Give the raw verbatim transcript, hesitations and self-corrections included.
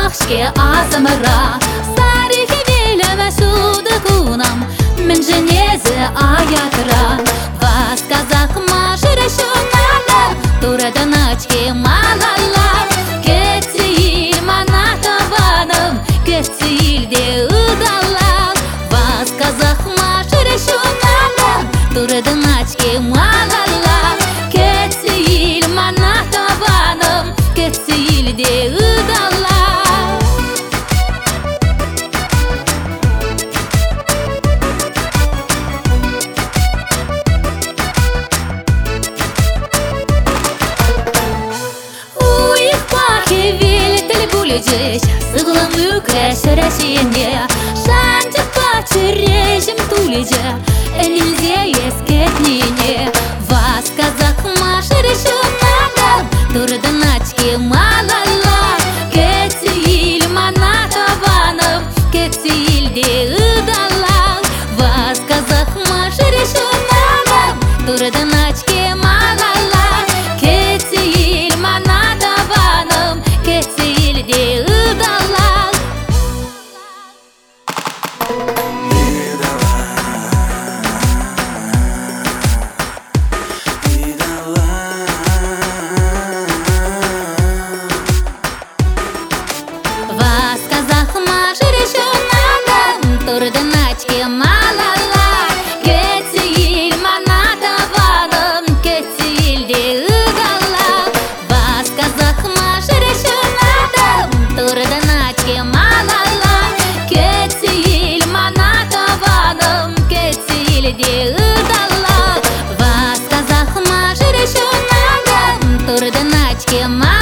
Ке азамыра Сарихи вилеме суды кунам Мен женезе аятыра Вас казах машире шунада Турада начки малала Кетсиил манатаваным Кетсиилде удалал Вас казах машире шунада Турада начки малала Кетсиил манатаваным Кетсиилде удалал Здесь сыглым үкрәшер әшиенде Шанчы пачырежім туледе Әлілзе ескетнене Вас казах машыры шунада Турды начки малала Кетсиил манатаваным Кетсиилде удалал Вас казах машыры шунада Турды начки малала Кетсиил манатаваным Кетсиилде удалал Вас казах машире шунада Турды начки малала Кетсиил манатаваным Кетсиилде удалал Вас казах машире шунада Турды начки малала Кетсиил манатаваным Кетсиилде удалал Вас казах машире шунада Турды начки малала